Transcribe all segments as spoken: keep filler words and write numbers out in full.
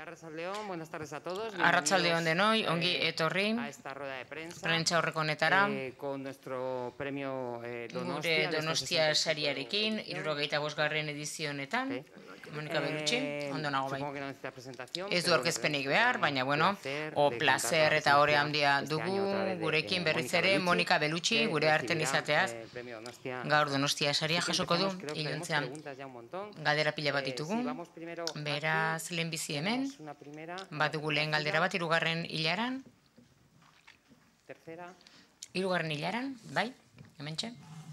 Arratsaldeon denoi, ongi etorri, prentsa horreko honetara, gure Donostia sariarekin, hirurogeita bosgarren edizio honetan, Monika Bellucci, ondo nago bai. Ez du aurkezpenik behar, baina bueno, o placer eta ore handia dugu gurekin berriz ere Monika Bellucci, gure arten izateaz, gaur Donostia saria jasoko du, iluntzean galdera pila bat ditugu, beraz lehenbizi hemen, badugu lehen galdera bat, hirugarren hilaran, hirugarren hilaran, bai, hementxe.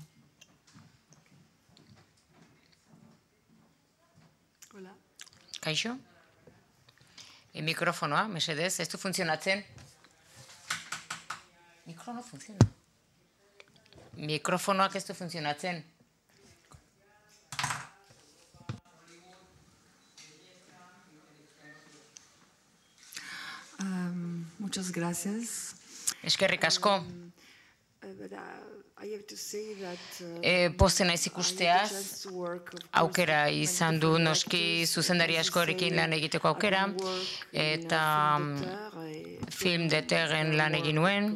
Kaixo? E, mikrofonoa, mesedez, ez du funtzionatzen. Mikrofono funtziona. Mikrofonoak ez du funtzionatzen. Um, muchas gracias. Eskerrik asko. E, Posten naiz ikusteaz, aukera izan du noski zuzendari askorekin lan egiteko aukera, eta film de Terren lan egin nuen,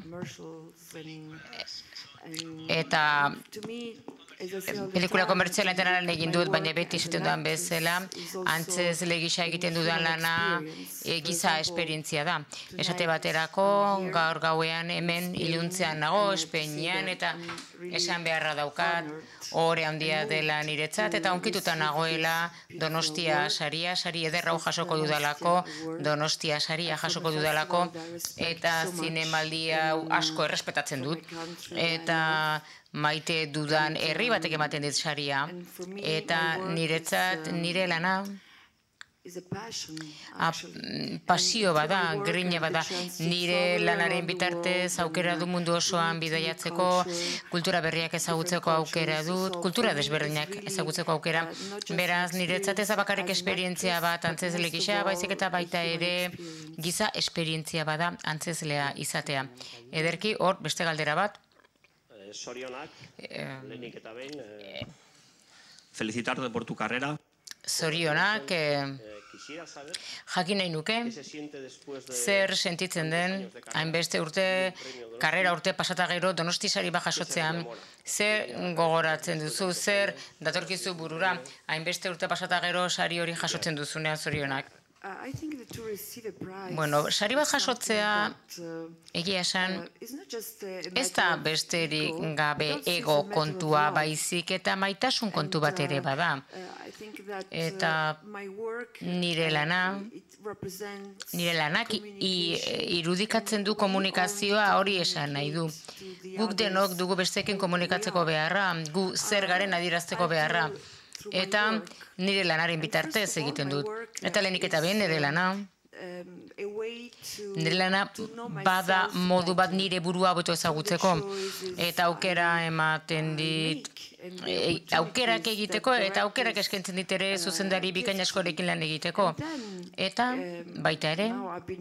eta pelikula komertzialetan lan egin dut, baina beti esaten dudan bezala, antzez legisa egiten dudan lana e, giza esperientzia da. Esate baterako, gaur gauean hemen iluntzean nago, Espainian, eta esan beharra daukat, ore handia dela niretzat, eta onkituta nagoela Donostia saria, sari ederra jasoko dudalako, Donostia saria jasoko dudalako, eta zinemaldia asko errespetatzen dut, eta maite dudan herri batek ematen dit saria, eta niretzat nire lana pasio bada, grine bada, nire lanaren bitartez aukera du mundu osoan bidaiatzeko, kultura berriak ezagutzeko aukera dut, kultura desberdinak ezagutzeko aukera, beraz niretzat ez bakarrik esperientzia bat antzezle gisa, baizik eta baita ere giza esperientzia bada antzezlea izatea. Ederki, hor, beste galdera bat, Zorionak, lehenik eta behin, felicitarte por tu carrera. Zorionak, jakin nahi nuke, zer sentitzen den, hainbeste urte, karrera urte pasata gero, Donosti sari bat jasotzean, zer gogoratzen duzu, zer datorkizu burura, hainbeste urte pasata gero sari hori jasotzen duzunean zorionak. Bueno, sari bat jasotzea, egia esan, ez da besterik gabe ego kontua baizik eta maitasun kontu bat ere bada. Eta nire lana, nire lanak irudikatzen du komunikazioa hori esan nahi du. Guk denok dugu besteekin komunikatzeko beharra, gu zer garen adierazteko beharra. Eta nire lanaren bitartez egiten dut. Eta lehenik eta behin nire lana. Nire lana bada modu bat nire burua boto ezagutzeko. Eta aukera ematen dit, aukerak egiteko eta aukerak eskaintzen dit ere zuzendari bikain askorekin lan egiteko. Eta baita ere,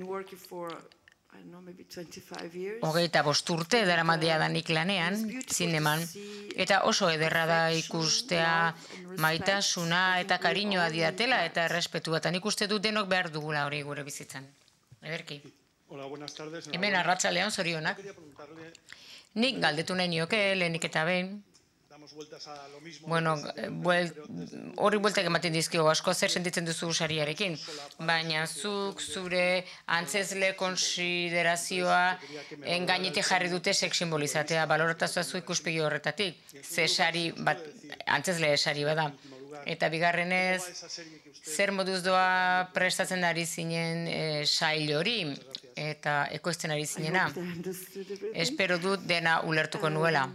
hogeita bost urte daramadia danik lanean, zineman, eta oso ederra da ikustea maitasuna eta kariñoa didatela eta errespetua, eta nik uste dut denok behar dugula hori gure bizitzan. Ederki. Hemen arratsalean zorionak. Nik galdetu nahi nioke, lehenik eta behin. Bueno, horri bueltak ematen dizkio asko zer sentitzen duzu sariarekin, baina zuk zure antzezle konsiderazioa engainetik jarri dute sex simbolizatea, baloratazua zu ikuspegi horretatik, ze sari bat, antzezle sari bada. Eta bigarrenez, zer moduz doa prestatzen ari zinen sail hori, eta ekoizten ari zinena. Espero dut dena ulertuko nuela.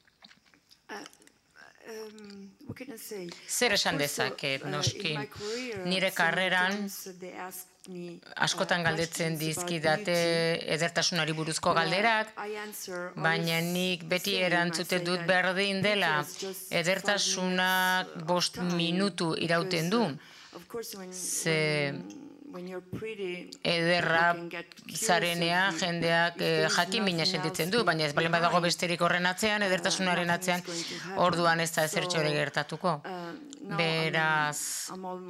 Zer esan dezaket, noski, nire karreran askotan galdetzen dizkidate edertasunari buruzko galderak, baina nik beti erantzute dut berdin dela, edertasunak bost minutu irauten du, ze ederra zarenea jendeak jakin mina sentitzen du, baina ez balen badago besterik horren atzean, edertasunaren atzean, orduan ez da ezertxo ere gertatuko. Beraz,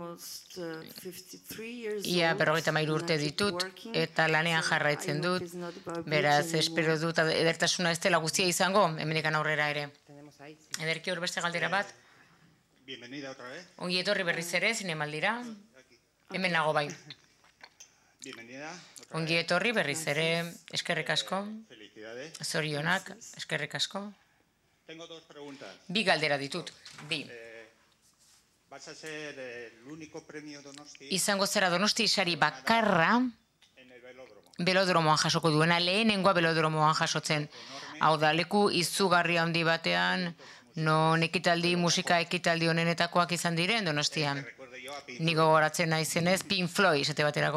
ia berrogeita hamairu urte ditut, eta lanean jarraitzen dut, beraz, espero dut, edertasuna ez dela guztia izango, hemendikan aurrera ere. Ederki hor beste galdera bat? Ongi etorri berriz ere, zinemaldira, hemen nago bai. Ongi etorri berriz ere, eskerrik asko, zorionak, eskerrik asko. Bi galdera ditut, bi. Izango zera Donosti sari bakarra belodromoan jasoko duena, lehenengoa belodromoan jasotzen. Hau da, leku izugarri handi batean, non ekitaldi, musika ekitaldi honenetakoak izan diren Donostian. Nigo goratzen naizenez, Pink Floyd, esate baterako.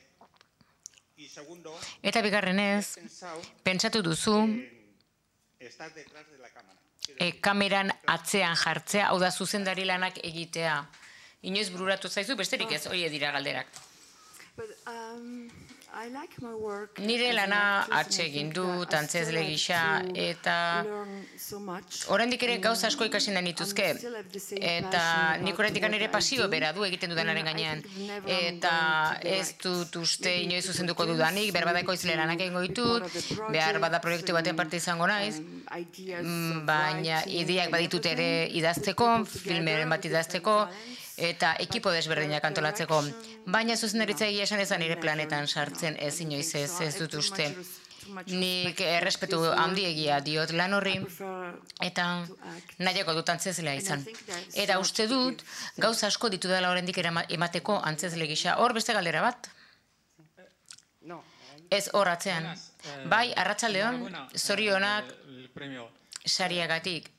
Eta bigarrenez, pentsatu duzu, E, kameran atzean jartzea, hau da zuzendari lanak egitea. Inoiz bururatu zaizu, besterik ez, hori dira galderak. Nire lana atxe egin dut, antzezle gisa, eta oraindik ere gauza asko ikasi nahi nituzke. Eta nik oraindik ere pasio bera du egiten dudanaren gainean. Eta ez dut uste inoiz zuzenduko dudanik, behar badako izle lanak egingo ditut, behar bada proiektu batean parte izango naiz, baina ideak baditut ere idazteko, filmeren bat idazteko, eta ekipo desberdinak antolatzeko. Baina zuzendaritza egia esan ezan nire planetan sartzen ez inoiz ez, ez dut uste. Nik errespetu handiegia diot lan horri, eta nahiako dut antzezlea izan. Eta uste dut, gauza asko ditu dela oraindik emateko antzezle gisa. Hor beste galdera bat? Ez hor atzean. Bai, arratsaldeon, zorionak sariagatik.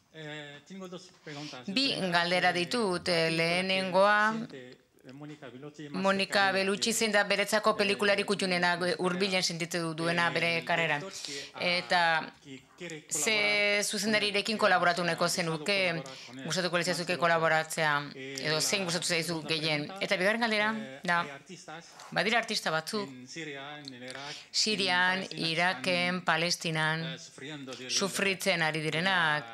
Bi galdera ditut, lehenengoa, Monika Bellucci zen da beretzako pelikularik kutxunena hurbilen sentitu duena bere karreran. Eta ze zuzendarirekin kolaboratu nahiko zenuke, gustatuko litzazuke kolaboratzea, edo zein gustatu zaizu gehien. Eta bigarren galdera, da, badira artista batzuk, Sirian, Iraken, Palestinan, sufritzen ari direnak,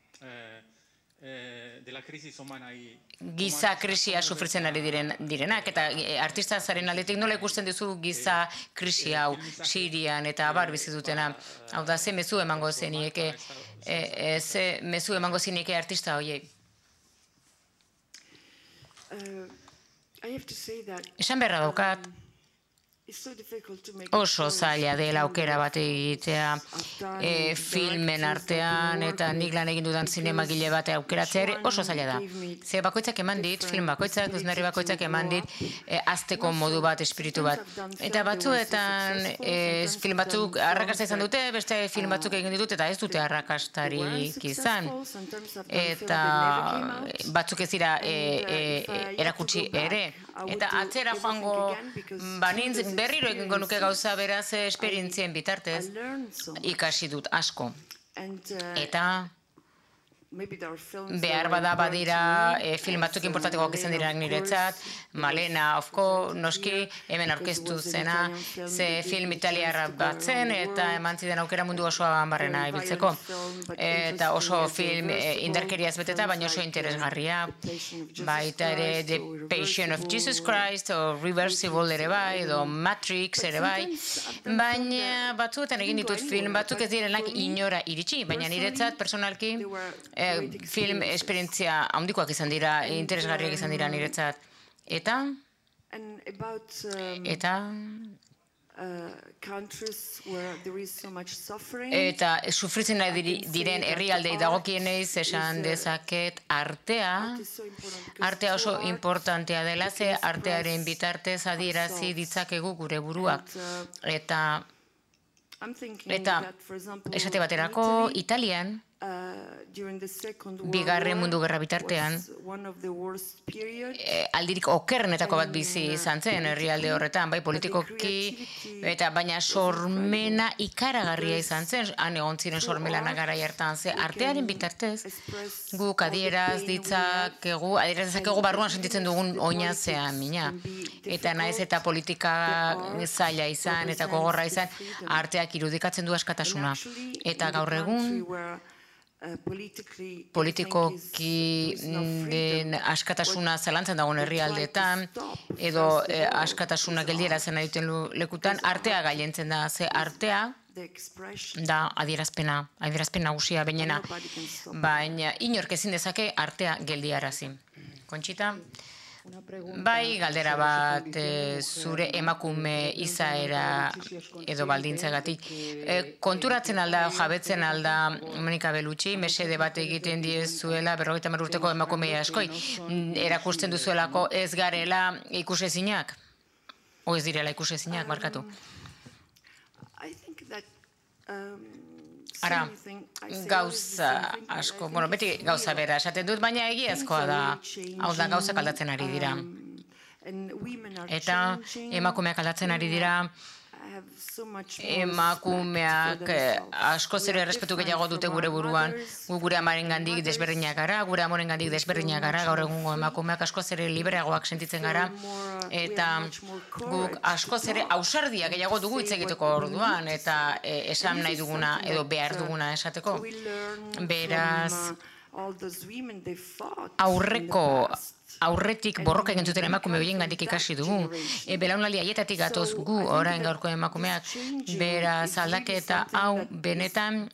giza krisia sufritzen ari direnak, eta artista zaren aldetik nola ikusten duzu giza krisi hau Sirian eta abar bizi dutena. Hau da, ze mezu emango zenieke, ze mezu emango zenieke artista horiek. Esan beharra daukat, oso zaila dela aukera bat egitea filmen artean, eta nik lan egin dudan zinemagile bat aukeratzea ere oso zaila da. Ze bakoitzak eman dit, film bakoitzak, zuzenari bakoitzak eman dit, azteko modu bat, espiritu bat. Eta batzuetan film batzuk arrakasta izan dute, beste film batzuk egin ditut, eta ez dute arrakastarik izan. Eta batzuk ez dira erakutsi ere. Eta atzera joango banintz, berriro egingo nuke gauza beraz esperientzien bitartez, ikasi dut asko. Eta behar bada badira film batzuk importantekoak izan direnak niretzat, Malena, ofko, noski, hemen aurkeztu zena, ze film italiarra bat zen, eta eman zidan aukera mundu osoa barrena ibiltzeko. Eta oso film indarkeriaz beteta, baina oso interesgarria, baita ere The Passion of Jesus Christ, o Reversible ere bai, edo Matrix ere bai, baina batzuetan egin ditut film batzuk ez direnak inora iritsi, baina niretzat personalki film esperientzia handikoak izan dira, interesgarriak izan dira niretzat. Eta? Eta? Eta sufritzen nahi diren herrialdei dagokienez esan dezaket artea, artea oso importantea dela, ze artearen bitartez adierazi ditzakegu gure buruak. Eta, eta esate baterako, Italian, Bigarren Mundu Gerra bitartean, aldirik okerrenetako bat bizi izan zen herrialde horretan, bai politikoki, eta baina sormena ikaragarria izan zen, han egon ziren sormelana garai hartan, ze artearen bitartez, guk adieraz ditzakegu, adieraz ditzakegu barruan sentitzen dugun oinazean, mina. Eta naiz eta politika zaila izan, eta gogorra izan, arteak irudikatzen du askatasuna. Eta gaur egun, politikoki den askatasuna zalantzan dagoen herrialdeetan, edo askatasuna geldierazen aditen lekutan, artea gailentzen da, ze artea da adierazpena, adierazpen nagusia bainena, baina inork ezin dezake artea geldiarazi. Kontxita? Bai, galdera bat zure emakume izaera edo baldintzagatik. Konturatzen alda, jabetzen alda Monika Bellucci, mesede bat egiten diezuela berrogeita hamar urteko emakume askoi, erakusten duzuelako ez garela ikusezinak? O ez direla ikusezinak, barkatu? Ara, gauza asko, bueno, beti gauza bera esaten dut, baina egiazkoa da, hau da gauzak aldatzen ari dira. Eta emakumeak aldatzen ari dira, emakumeak asko zer errespetu gehiago dute gure buruan, gu gure amaren gandik desberdinak gara, gure amoren gandik desberdinak gara, gaur egungo emakumeak asko zer libreagoak sentitzen gara, eta guk asko zer ausardia gehiago dugu hitz egiteko orduan, eta esan nahi duguna edo behar duguna esateko. Beraz, aurreko aurretik borroka egin zuten emakume horien gandik ikasi dugu. Belaunaldi haietatik gatoz gu orain gaurko emakumeak. Beraz, aldaketa hau benetan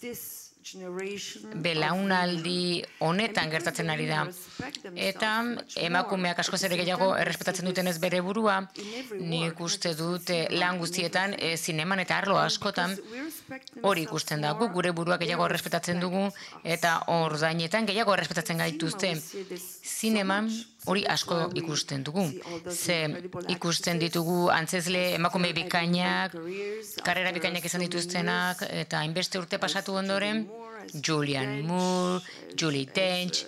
belaunaldi honetan gertatzen ari da. Eta emakumeak asko zer gehiago errespetatzen dutenez bere burua, nik uste dut lan guztietan, zineman eta arlo askotan, hori ikusten da. Guk gure burua gehiago errespetatzen dugu, eta ordainetan gehiago errespetatzen gaituzte. Zineman hori asko ikusten dugu. Ze ikusten ditugu antzezle emakume bikainak, karrera bikainak izan dituztenak, eta hainbeste urte pasatu ondoren, Julianne Moore, Julie Dench,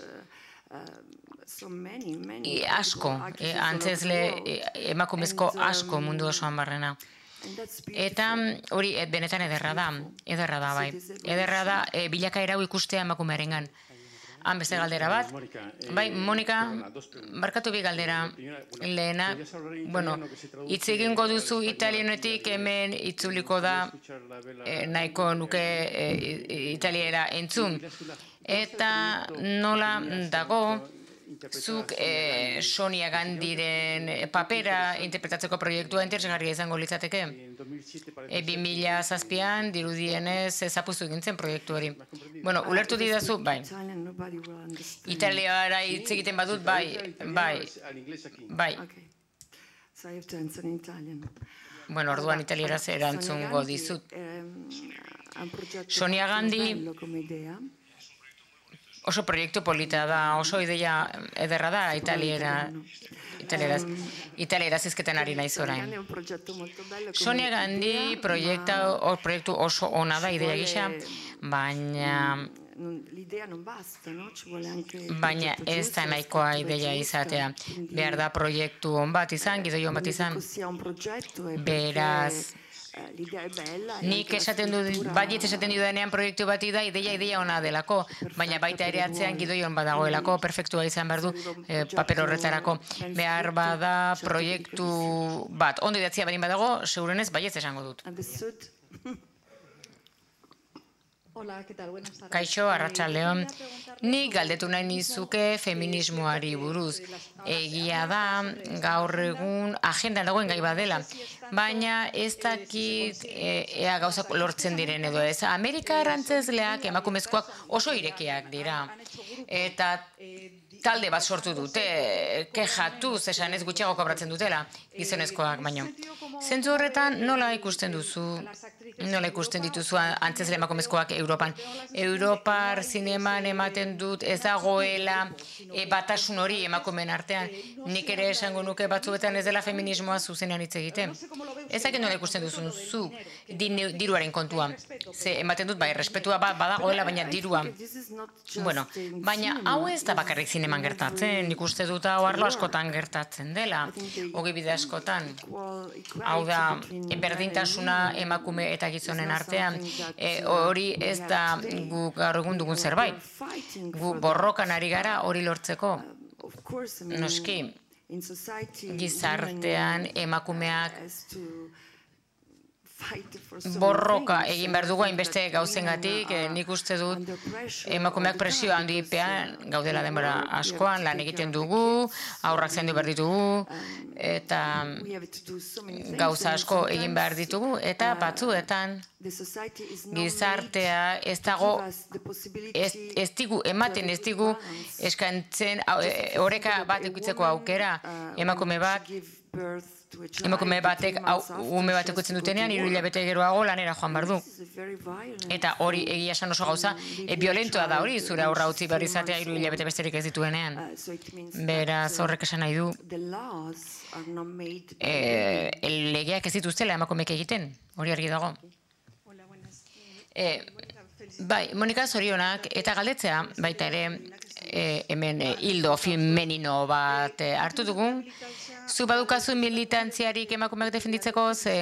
asko, antzezle emakumezko asko mundu osoan barrena. Eta hori benetan ederra da, ederra da bai. Ederra da bilakaera hau ikustea emakumearengan. Han beste galdera bat. Bai, Monika, barkatu bi galdera. Lehena, bueno, hitz egingo duzu italianetik hemen itzuliko da nahiko nuke italiera entzun. Eta nola dago, zuk Sonia Gandiren papera interpretatzeko proiektua interesgarria izango litzateke. bi mila zazpian dirudienez zapuztu egintzen proiektu hori. Bueno, ulertu didazu, bai. Italiara hitz egiten badut, bai, bai, bai. Bueno, orduan italieraz erantzungo dizut. Sonia Gandhi oso proiektu polita da, oso ideia ederra da italiera, italieraz, italieraz izketen ari naiz orain. Sonia Gandhi proiektu oso ona da ideia gisa, baina baina ez da nahikoa ideia izatea. Behar da proiektu on bat izan, gidoi on bat izan. Beraz, nik esaten du, baiet esaten dudanean proiektu bati da, ideia ideia ona delako, baina baita ere atzean gidoi on badagoelako, perfektua izan behar du paper horretarako. Behar bada proiektu bat, ondo idatzia badin badago, segurenez baiet esango dut. Kaixo, arratsaldeon. Nik galdetu nahi nizuke feminismoari buruz. Egia da, gaur egun agendan dagoen gai badela. Baina ez dakit ea gauzak lortzen diren edo ez. Amerikar antzezleak, emakumezkoak oso irekiak dira. Eta talde bat sortu dute, kexatuz esan ez gutxiago kobratzen dutela, gizonezkoak baino. Zentzu horretan nola ikusten duzu, nola ikusten dituzu antzezle emakumezkoak Europan. Europar zineman ematen dut ez dagoela batasun hori emakumeen artean. Nik ere esango nuke batzuetan ez dela feminismoa zuzenean hitz egiten. Ezak nola ikusten duzun zu diruaren kontua. Ze ematen dut bai, respetua badagoela, baina dirua. Bueno, baina hau ez da bakarrik zineman gertatzen, nik uste dut hau arlo askotan gertatzen dela, ogibide askotan. Hau da, berdintasuna emakume eta gizonen artean, hori ez da gu gaur egun dugun zerbait. Gu borrokan ari gara hori lortzeko. Noski, gizartean emakumeak borroka egin behar dugu hainbeste gauzengatik, nik uste dut emakumeak presioa handipean gaudela denbora askoan, lan egiten dugu, aurrak zaindu behar ditugu, eta gauza asko egin behar ditugu, eta batzuetan gizartea ez dago, ez digu, ematen ez digu eskantzen, oreka bat ikutzeko aukera, emakume bat, emakume batek, ume batek utzen dutenean, hiru hilabete geroago lanera joan behar du. Eta hori egia esan oso gauza, violentoa da hori, zure aurra utzi behar izatea hiru hilabete besterik ez dituenean. Beraz horrek esan nahi du, legeak ez dituztela emakumeek egiten, hori argi dago. Bai, Monika, zorionak, eta galdetzea, baita ere, hemen hildo femenino bat hartu dugun, zu badukazu militantziarik emakumeak defenditzeko, ze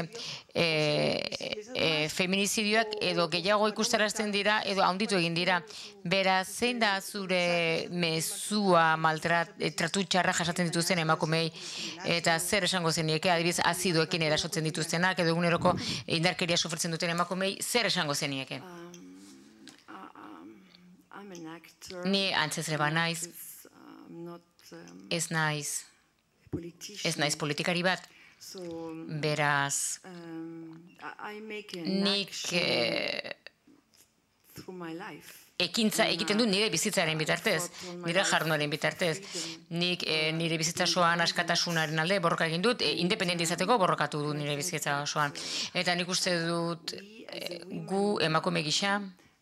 feminizidioak edo gehiago ikustarazten dira, edo handitu egin dira. Beraz, zein da zure mezua maltratu txarra jasatzen dituzten emakumei, eta zer esango zenieke, adibiz, azidoekin erasotzen dituztenak, edo eguneroko indarkeria sufritzen duten emakumei, zer esango zenieke? Ni antzezle ba naiz, ez naiz, ez naiz politikari bat, beraz, nik ekintza egiten du nire bizitzaren bitartez, nire jardunaren bitartez. Nik nire bizitza osoan askatasunaren alde borroka egin dut, independente izateko borrokatu du nire bizitza osoan. Eta nik uste dut gu emakume gisa,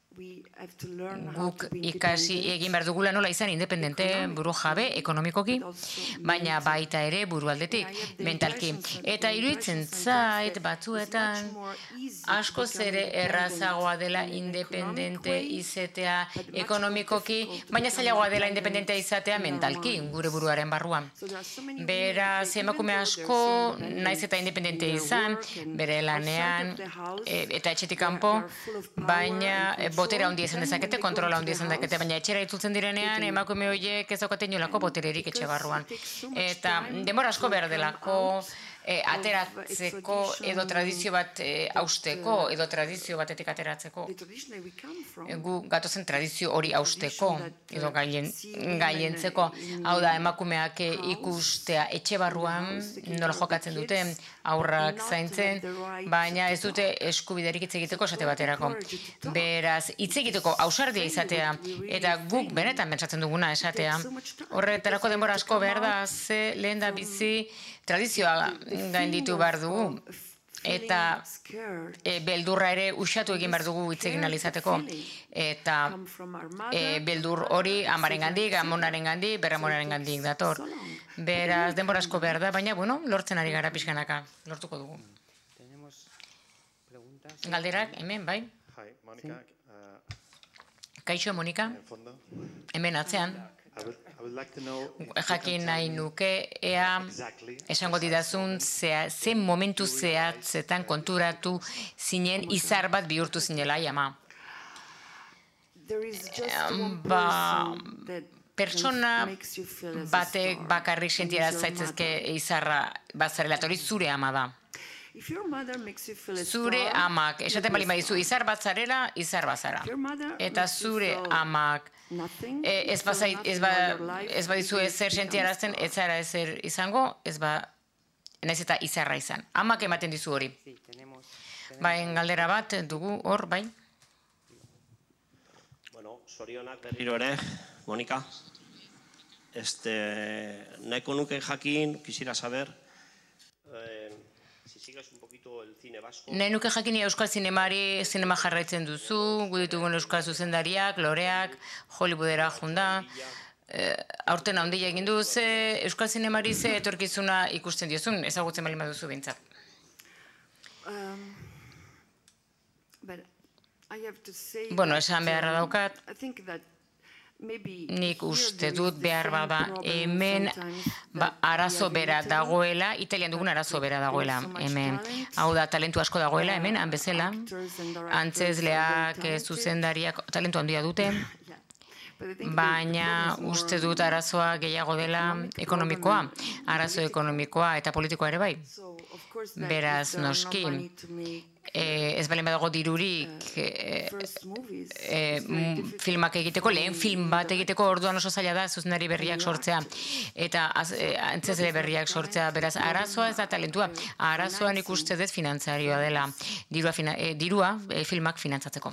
guk ikasi egin behar dugula nola izan independente, buru jabe, ekonomikoki, baina baita ere buru aldetik, mentalki. Eta iruditzen zait batzuetan askoz ere errazagoa dela independente izatea ekonomikoki, baina zailagoa dela independente izatea mentalki, gure buruaren barruan. Beraz, emakume asko naiz eta independente izan, bere lanean, eta etxetik kanpo, baina botera handia izan dezakete, kontrola handia izan dezakete, baina etxera itzultzen direnean, emakume horiek ez daukaten inolako botererik etxe barruan. Eta denbora asko behar delako ateratzeko edo tradizio bat hausteko, edo tradizio batetik ateratzeko. Gu gatozen tradizio hori hausteko, edo gailentzeko. Hau da, emakumeak ikustea etxe barruan, nola jokatzen dute, aurrak zaintzen, baina ez dute eskubiderik hitz egiteko esate baterako. Beraz, hitz egiteko ausardia izatea, eta guk benetan pentsatzen duguna esatea. Horretarako denbora asko behar da, ze lehen da bizi tradizioa gainditu behar dugu. Eta beldurra ere usatu egin behar dugu hitz egin ahal izateko. Eta beldur hori amaren gandik, amonaren gandik, berramonaren gandik dator. Beraz, denbora asko behar da, baina, bueno, lortzen ari gara pixkanaka. Lortuko dugu. Galderak, hemen, bai? Kaixo, Monika? Hemen atzean. Jakin nahi nuke, ea esango didazun zen momentu zehatzetan konturatu zinen izar bat bihurtu zinela, ama. Ba, pertsona batek bakarrik sentiara zaitzezke izarra bazarela, hori zure ama da. Zure amak, esaten bali badizu, izar bat zarela, izar bat zara. Eta zure amak, ez badizu ezer sentiarazten, ez zara ezer izango, ez ba, naiz eta izarra izan. Amak ematen dizu hori. Bain galdera bat dugu hor, bai? Bueno, zorionak berriro ere, Monika. Nahiko nuke jakin, quisiera saber, nahi nuke jakin euskal zinemari, zinema jarraitzen duzu, gu ditugun euskal zuzendariak, loreak, Hollywoodera junda, aurten handia egin du, ze euskal zinemari ze etorkizuna ikusten diozun, ezagutzen bali baduzu bintzat. Bueno, esan beharra daukat, nik uste dut behar bada hemen arazo bera dagoela, Italian dugun arazo bera dagoela hemen. Hau da, talentu asko dagoela hemen, han bezala, antzezleak, zuzendariak, talentu handia dute, baina uste dut arazoa gehiago dela ekonomikoa, arazo ekonomikoa eta politikoa ere bai. Beraz, noski, ez balen badago dirurik filmak egiteko, lehen film bat egiteko orduan oso zaila da zuzendari berriak sortzea eta antzezle berriak sortzea, beraz arazoa ez da talentua, arazoan ikuste dut finantzarioa dela, dirua filmak finantzatzeko.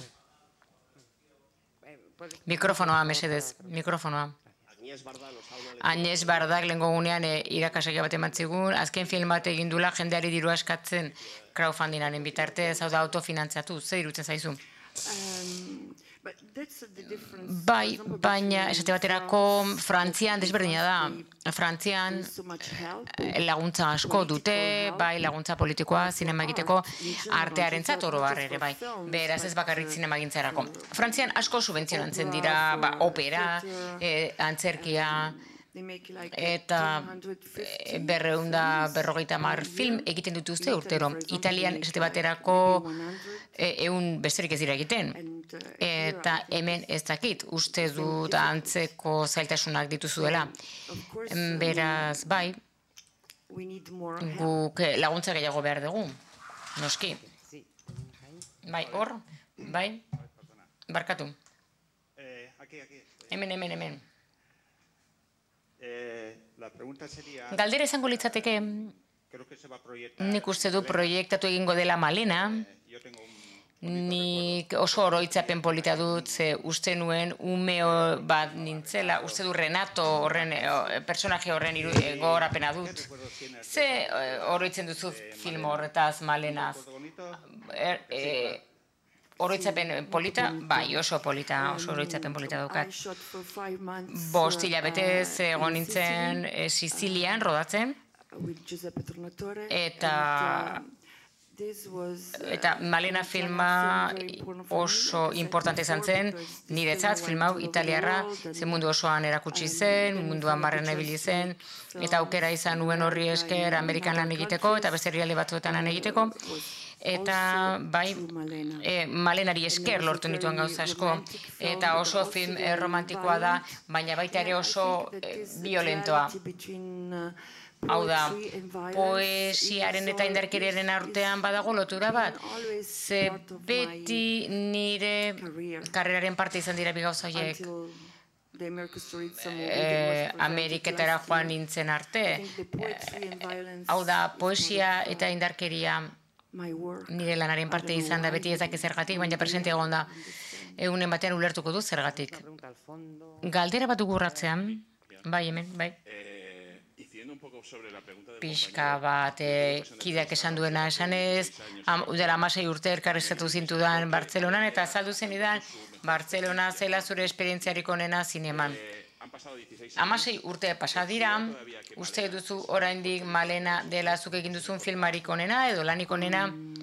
Mikrofonoa, mesedez, mikrofonoa. Agnès Bardak lehenko gunean irakasakia bat emantzigun, azken film bat egindula jendeari dirua eskatzen crowdfundingaren bitartez, hau da autofinantziatu, ze irutzen zaizu? Bai, baina esate baterako Frantzian desberdina da. Frantzian laguntza asko dute, bai laguntza politikoa, zinema egiteko, artearentzat oro har ere, bai. Beraz ez bakarrik zinema egintzarako. Frantzian asko subentzionatzen dira, opera, antzerkia, eta berreunda berrogeita hamar film egiten dituzte urtero. Italian esate baterako ehun besterik ez dira egiten. Eta hemen ez dakit, uste dut antzeko zailtasunak dituzuela. Beraz, bai, guk laguntza gehiago behar dugu, noski. Bai, hor, bai, barkatu. Hemen, hemen, hemen. Galdera izango litzateke, nik uste du proiektatu egingo dela Malena, nik oso oroitzapen polita dut, ze uste nuen ume bat nintzela, uste du Renato horren, personaje horren gogorapena dut. Ze oroitzen duzu film horretaz, Malenaz? Oroitzapen polita, bai, oso polita, oso oroitzapen polita daukat. Bost hilabetez egon nintzen Sizilian rodatzen, eta eta Malena filma oso importante izan zen, niretzat film hau italiarra, ze mundu osoan erakutsi zen, munduan barren ebili zen, eta aukera izan nuen horri esker Amerikan lan egiteko, eta beste herrialde batzuetan lan egiteko. Eta bai, Malenari esker lortu nituen gauza asko, eta oso film romantikoa da, baina baita ere oso violentoa. Hau da, poesiaren eta indarkeriaren artean badago lotura bat, ze beti nire karreraren parte izan dira bi gauza horiek. Ameriketara joan nintzen arte. Hau da, poesia eta indarkeria nire lanaren parte izan da beti ezak zergatik, baina presente egon da. Egunen batean ulertuko du zergatik. Galdera bat ugurratzean, bai hemen, bai. Pixka bat, kideak esan duena esanez, udara hamasei urte elkarrizkatu zintudan Bartzelonan, eta azaldu zen idan, Bartzelona zela zure esperientziarik onena zineman. Hamasei urte pasa dira, uste duzu oraindik Malena dela zuk egin duzun filmarik onena edo lanik onena?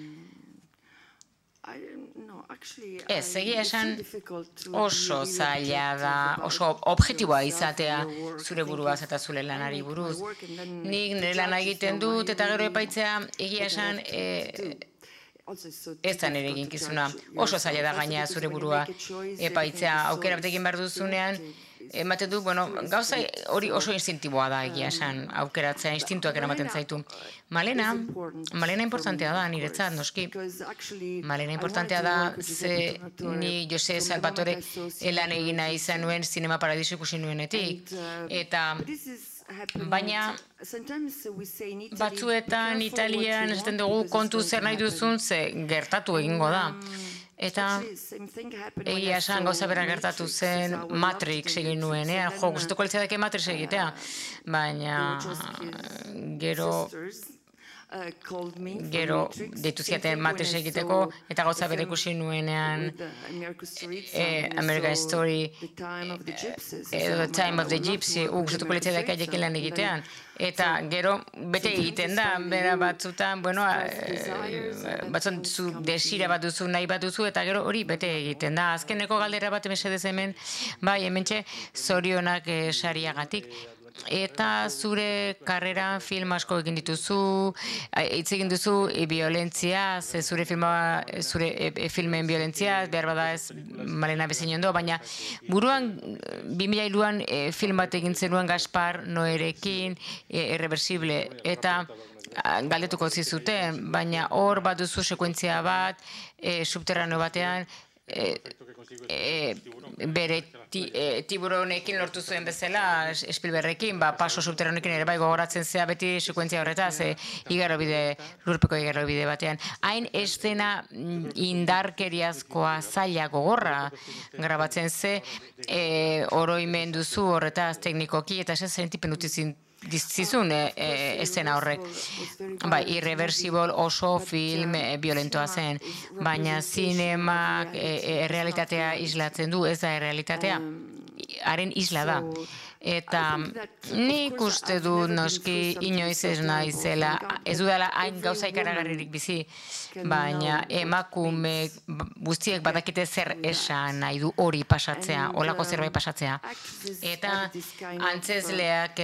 Ez, egia esan oso zaila da, oso objektiboa izatea zure buruaz eta zure lanari buruz. Nik nire lana egiten dut eta gero epaitzea egia esan ez da nire eginkizuna. Oso zaila da gaina zure burua epaitzea aukera bat egin behar duzunean, ematen du, bueno, gauza hori oso instintiboa da egia esan, aukeratzea, instintuak eramaten zaitu. Malena, Malena importantea da, niretzat, noski. Malena importantea da, ze ni Jose Salvatore elan egina izan nuen Zinema Paradiso ikusi nuenetik. Eta, baina, batzuetan Italian esaten dugu kontu zer nahi duzun, ze gertatu egingo da. Eta egia esan gauza bera gertatu zen Matrix egin nuenean, jo, gustatuko litzateke Matrix egitea, baina gero gero deitu ziaten Matrix egiteko, eta gauza bera ikusi nuenean American Story, The Time of the Gypsy, gustatuko litzateke haiekin lan egitean. Eta gero bete egiten da, bera batzutan, bueno, batzun zu desira bat duzu, nahi bat duzu, eta gero hori bete egiten da. Azkeneko galdera bat mesedez hemen, bai, hementxe, zorionak sariagatik. Eta zure karrera film asko egin dituzu, hitz egin duzu violentzia, zure filma, zure filmen violentzia, behar bada ez Malena bezain ondo, baina buruan bi mila hiruan film bat egin zenuen Gaspar Noérekin, Irreversible, eta galdetuko zizuten, baina hor bat duzu sekuentzia bat, e, subterraneo batean, e, e, bere ti, e, tiburonekin lortu zuen bezala, Spielbergekin, ba, paso subterranekin ere bai gogoratzen zea beti sekuentzia horretaz, e, igarobide, lurpeko igarobide batean. Hain estena indarkeriazkoa zaila gogorra grabatzen ze, e, oroimen duzu horretaz teknikoki, eta ez sentipen utizin zizun e, e, eszena horrek. Bai, irreversible oso film e, violentoa zen, baina zinemak e, e, realitatea islatzen du, ez da realitatea, haren isla da. Eta nik uste du noski inoiz ez naizela, ez dudala hain gauza ikaragarririk bizi, baina emakume guztiek badakite zer esan nahi du hori pasatzea, olako zerbait pasatzea. Eta antzezleak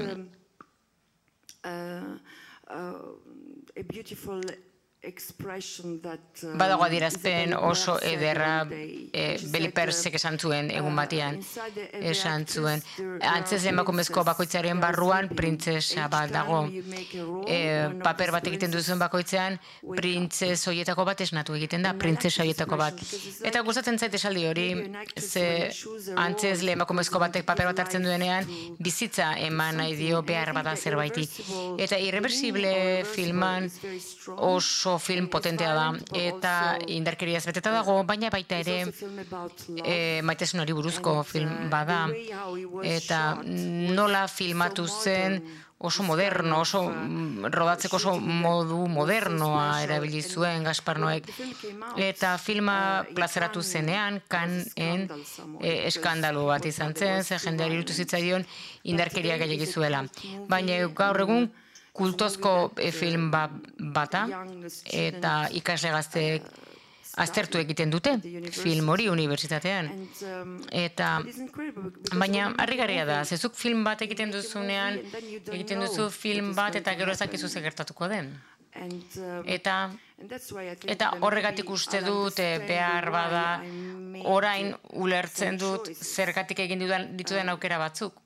badago adierazpen oso ederra e, Beli Persek esan zuen egun batean, esan zuen. Antzez emakumezko bakoitzaren barruan printzesa bat dago. E, paper bat egiten duzuen bakoitzean, printzes horietako bat esnatu egiten da, printzesa horietako bat. Eta gustatzen zait esaldi hori, ze antzez emakumezko batek paper bat hartzen duenean, bizitza eman nahi dio behar bada zerbaiti. Eta irreversible filman oso film potentea da, eta indarkeriaz beteta dago, baina baita ere e, maitasunari buruzko film bada, eta nola filmatu zen oso moderno, oso rodatzeko oso modu modernoa erabili zuen Gaspar Noek, eta filma plazaratu zenean, Cannes-en e, eskandalu bat izan zen, ze jendeari irutu zitzaion indarkeria gehiagi zuela. Baina gaur egun kultozko film bata, eta ikasle gazteek aztertu egiten dute film hori unibertsitatean. Eta, baina harrigarria da, zezuk film bat egiten duzunean, egiten duzu film bat eta gero ezakizu ze gertatuko den. Eta, eta horregatik uste dut behar bada, orain ulertzen dut zergatik egin dituden aukera batzuk.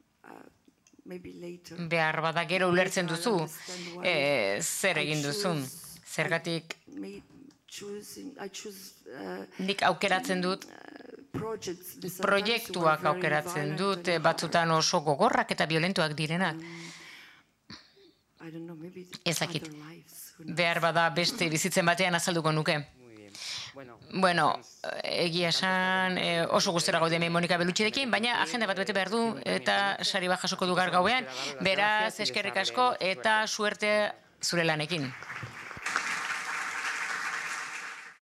Behar bada gero ulertzen duzu, e, zer egin duzun, zergatik nik aukeratzen dut, proiektuak aukeratzen dut, batzutan oso gogorrak eta violentuak direnak. Ezakit, behar bada beste bizitzen batean azalduko nuke. Bueno, egia esan oso gustora gaude Monika Belluccirekin, baina agenda bat bete behar du eta sari bat jasoko du gaur gauean. Beraz, eskerrik asko eta suerte zure lanekin.